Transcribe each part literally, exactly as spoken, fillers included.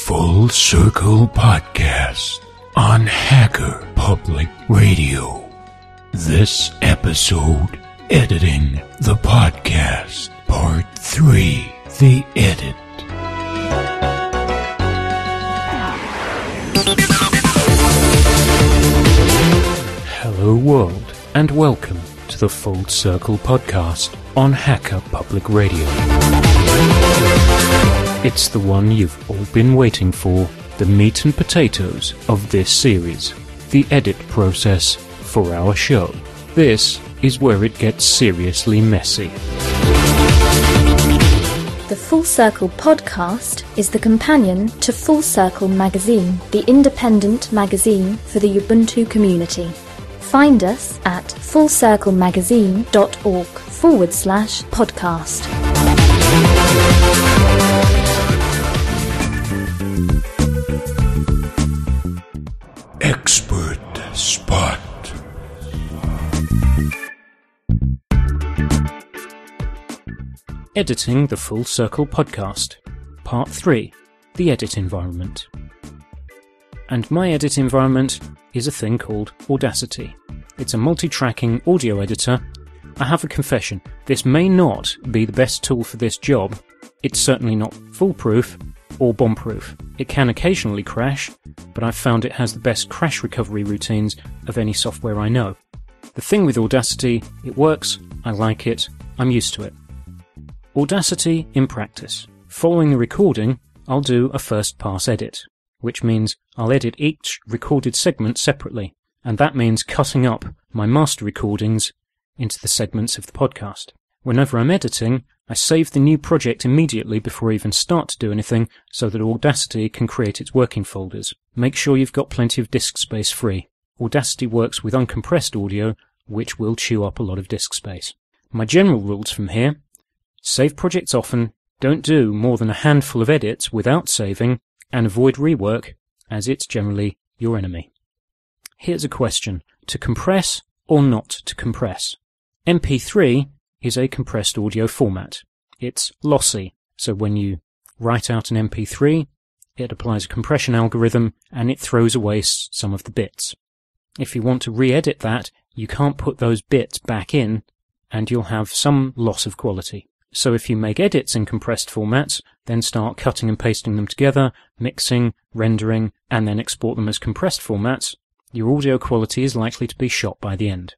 Full Circle Podcast on Hacker Public Radio. This episode, Editing the Podcast, Part three, The Edit. Hello world, and welcome to the Full Circle Podcast on Hacker Public Radio. It's the one you've all been waiting for, the meat and potatoes of this series, the edit process for our show. This is where it gets seriously messy. The Full Circle Podcast is the companion to Full Circle Magazine, the independent magazine for the Ubuntu community. Find us at fullcirclemagazine.org forward slash podcast. Expert Spot. Editing the Full Circle Podcast, Part three, The Edit Environment. And my edit environment is a thing called Audacity. It's a multi-tracking audio editor. I have a confession, this may not be the best tool for this job. It's certainly not foolproof or bomb-proof. It can occasionally crash, but I've found it has the best crash recovery routines of any software I know. The thing with Audacity, it works, I like it, I'm used to it. Audacity in practice. Following the recording, I'll do a first-pass edit, which means I'll edit each recorded segment separately, and that means cutting up my master recordings into the segments of the podcast. Whenever I'm editing, I save the new project immediately before I even start to do anything so that Audacity can create its working folders. Make sure you've got plenty of disk space free. Audacity works with uncompressed audio, which will chew up a lot of disk space. My general rules from here: save projects often, don't do more than a handful of edits without saving, and avoid rework, as it's generally your enemy. Here's a question: to compress or not to compress? M P three is a compressed audio format. It's lossy, so when you write out an M P three, it applies a compression algorithm and it throws away some of the bits. If you want to re-edit that, you can't put those bits back in, and you'll have some loss of quality. So if you make edits in compressed formats, then start cutting and pasting them together, mixing, rendering, and then export them as compressed formats, your audio quality is likely to be shot by the end.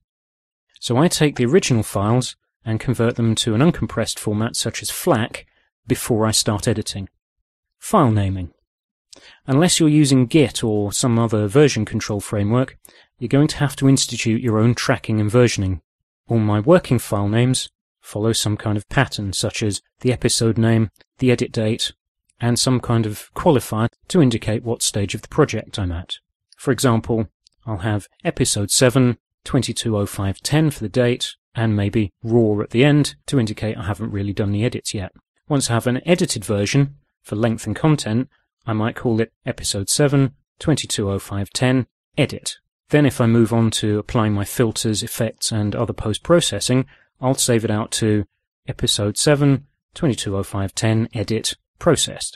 So I take the original files and convert them to an uncompressed format such as FLAC before I start editing. File naming. Unless you're using Git or some other version control framework, you're going to have to institute your own tracking and versioning. All my working file names follow some kind of pattern, such as the episode name, the edit date, and some kind of qualifier to indicate what stage of the project I'm at. For example, I'll have episode seven, twenty-two oh five ten for the date, and maybe raw at the end to indicate I haven't really done the edits yet. Once I have an edited version, for length and content, I might call it episode seven, twenty-two oh five ten, edit. Then if I move on to applying my filters, effects, and other post-processing, I'll save it out to episode seven, twenty-two oh five ten, edit, processed.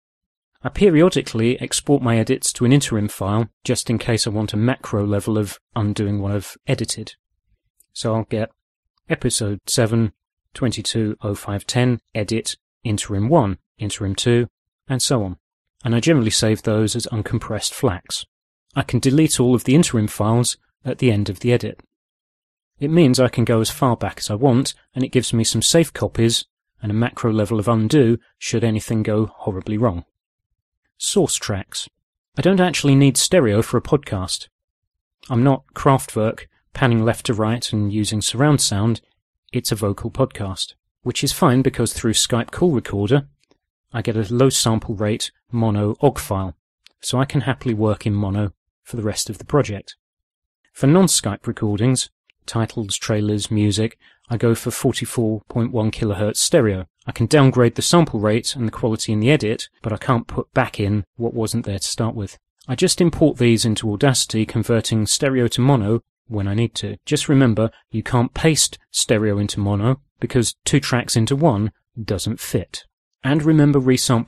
I periodically export my edits to an interim file, just in case I want a macro level of undoing what I've edited. So I'll get episode seven, twenty-two oh five ten, edit, interim one, interim two, and so on. And I generally save those as uncompressed FLACs. I can delete all of the interim files at the end of the edit. It means I can go as far back as I want, and it gives me some safe copies and a macro level of undo should anything go horribly wrong. Source tracks. I don't actually need stereo for a podcast. I'm not Kraftwerk, panning left to right and using surround sound. It's a vocal podcast, which is fine because through Skype Call Recorder, I get a low sample rate mono O G file, so I can happily work in mono for the rest of the project. For non-Skype recordings, titles, trailers, music, I go for forty-four point one kilohertz stereo. I can downgrade the sample rate and the quality in the edit, but I can't put back in what wasn't there to start with. I just import these into Audacity, converting stereo to mono when I need to. Just remember, you can't paste stereo into mono, because two tracks into one doesn't fit. And remember resampling.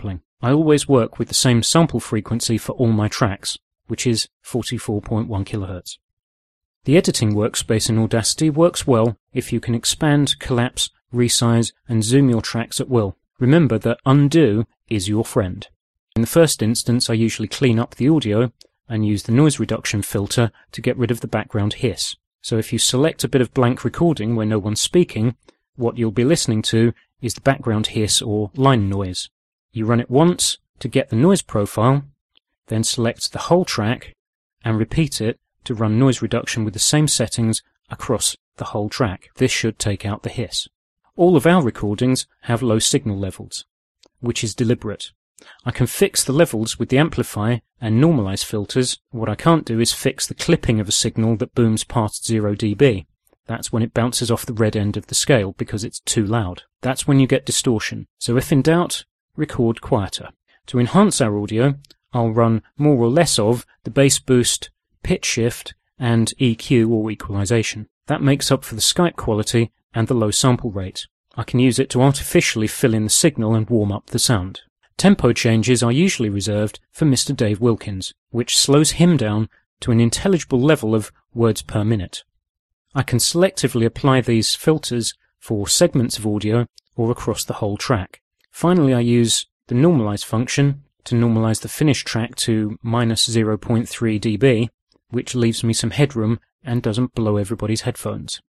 I always work with the same sample frequency for all my tracks, which is forty-four point one kilohertz. The editing workspace in Audacity works well if you can expand, collapse, resize, and zoom your tracks at will. Remember that undo is your friend. In the first instance, I usually clean up the audio and use the noise reduction filter to get rid of the background hiss. So if you select a bit of blank recording where no one's speaking, what you'll be listening to is the background hiss or line noise. You run it once to get the noise profile, then select the whole track and repeat it to run noise reduction with the same settings across the whole track. This should take out the hiss. All of our recordings have low signal levels, which is deliberate. I can fix the levels with the amplify and normalize filters. What I can't do is fix the clipping of a signal that booms past zero decibels. That's when it bounces off the red end of the scale because it's too loud. That's when you get distortion. So if in doubt, record quieter. To enhance our audio, I'll run more or less of the bass boost, pitch shift, and E Q or equalization. That makes up for the Skype quality and the low sample rate. I can use it to artificially fill in the signal and warm up the sound. Tempo changes are usually reserved for Mister Dave Wilkins, which slows him down to an intelligible level of words per minute. I can selectively apply these filters for segments of audio or across the whole track. Finally, I use the normalize function to normalize the finished track to minus zero point three decibels, which leaves me some headroom and doesn't blow everybody's headphones.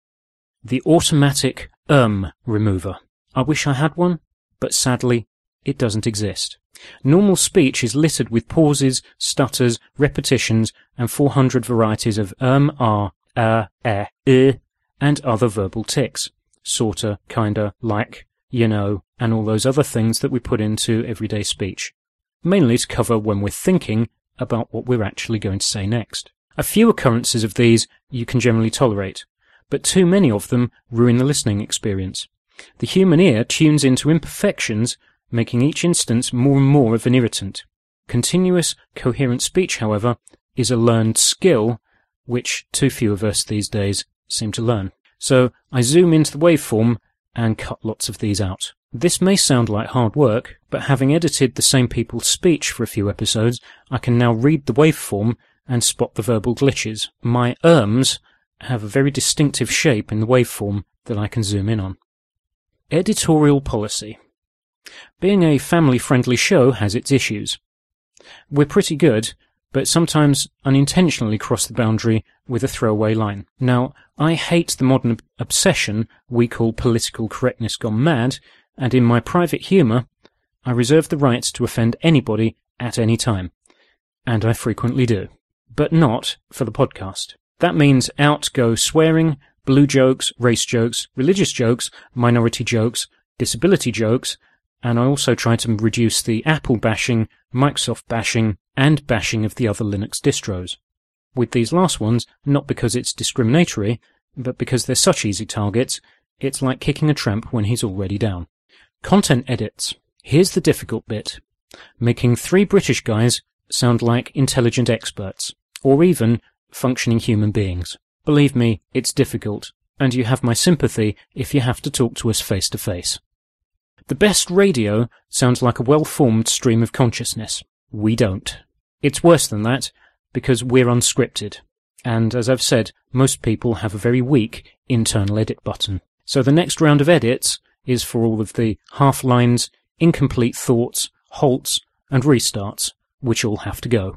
The automatic um remover. I wish I had one, but sadly, it doesn't exist. Normal speech is littered with pauses, stutters, repetitions, and four hundred varieties of um, ah, uh, eh, eh, and other verbal tics. Sorta, kinda, like, you know, and all those other things that we put into everyday speech. Mainly to cover when we're thinking about what we're actually going to say next. A few occurrences of these you can generally tolerate, but too many of them ruin the listening experience. The human ear tunes into imperfections, making each instance more and more of an irritant. Continuous, coherent speech, however, is a learned skill, which too few of us these days seem to learn. So I zoom into the waveform and cut lots of these out. This may sound like hard work, but having edited the same people's speech for a few episodes, I can now read the waveform and spot the verbal glitches. My erms have a very distinctive shape in the waveform that I can zoom in on. Editorial policy. Being a family-friendly show has its issues. We're pretty good, but sometimes unintentionally cross the boundary with a throwaway line. Now, I hate the modern obsession we call political correctness gone mad, and in my private humour, I reserve the right to offend anybody at any time. And I frequently do. But not for the podcast. That means out go swearing, blue jokes, race jokes, religious jokes, minority jokes, disability jokes, and I also try to reduce the Apple bashing, Microsoft bashing, and bashing of the other Linux distros. With these last ones, not because it's discriminatory, but because they're such easy targets, it's like kicking a tramp when he's already down. Content edits. Here's the difficult bit. Making three British guys sound like intelligent experts, or even functioning human beings. Believe me, it's difficult, and you have my sympathy if you have to talk to us face to face. The best radio sounds like a well-formed stream of consciousness. We don't. It's worse than that, because we're unscripted. And as I've said, most people have a very weak internal edit button. So the next round of edits is for all of the half-lines, incomplete thoughts, halts, and restarts, which all have to go.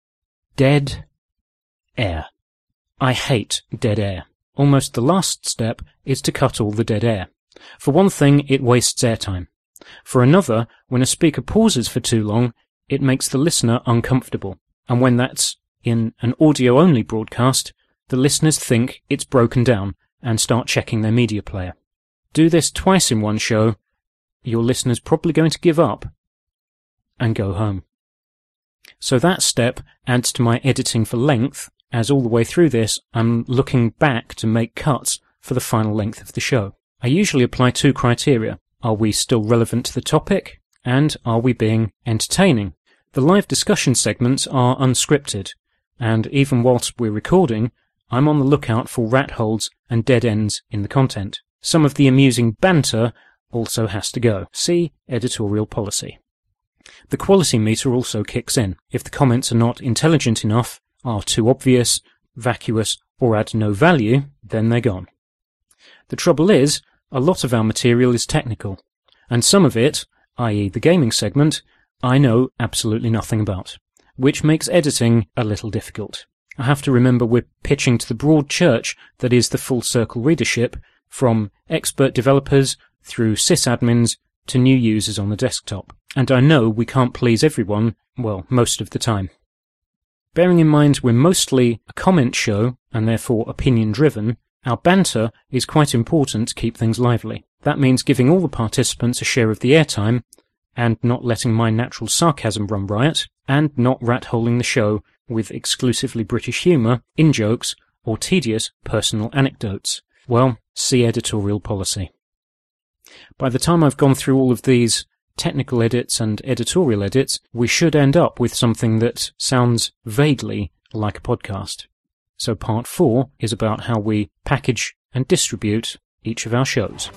Dead air. I hate dead air. Almost the last step is to cut all the dead air. For one thing, it wastes airtime. For another, when a speaker pauses for too long, it makes the listener uncomfortable. And when that's in an audio-only broadcast, the listeners think it's broken down and start checking their media player. Do this twice in one show, your listener's probably going to give up and go home. So that step adds to my editing for length, as all the way through this, I'm looking back to make cuts for the final length of the show. I usually apply two criteria. Are we still relevant to the topic? And are we being entertaining? The live discussion segments are unscripted, and even whilst we're recording, I'm on the lookout for rat holes and dead ends in the content. Some of the amusing banter also has to go. See editorial policy. The quality meter also kicks in. If the comments are not intelligent enough, are too obvious, vacuous, or add no value, then they're gone. The trouble is, a lot of our material is technical, and some of it, that is the gaming segment, I know absolutely nothing about, which makes editing a little difficult. I have to remember we're pitching to the broad church that is the Full Circle readership, from expert developers through sysadmins to new users on the desktop, and I know we can't please everyone, well, most of the time. Bearing in mind we're mostly a comment show, and therefore opinion-driven, our banter is quite important to keep things lively. That means giving all the participants a share of the airtime, and not letting my natural sarcasm run riot, and not rat-holing the show with exclusively British humour, in-jokes, or tedious personal anecdotes. Well, see editorial policy. By the time I've gone through all of these technical edits and editorial edits, we should end up with something that sounds vaguely like a podcast. So part four is about how we package and distribute each of our shows.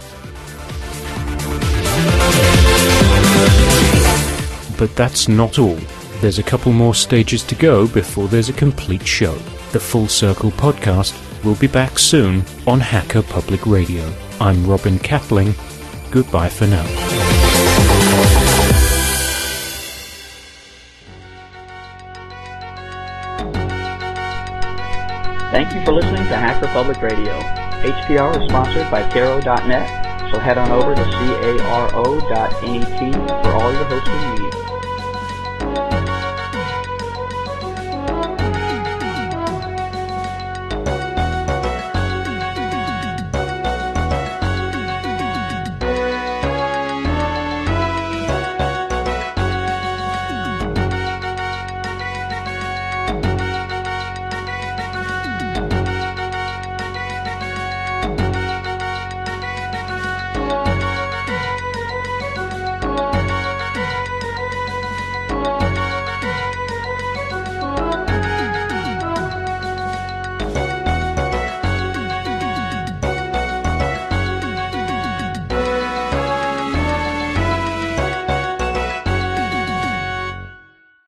But that's not all. There's a couple more stages to go before there's a complete show. The Full Circle podcast will be back soon on Hacker Public Radio. I'm Robin Catling. Goodbye for now. Thank you for listening to Hacker Public Radio. H P R is sponsored by Caro dot net, so head on over to caro dot net for all your hosting needs.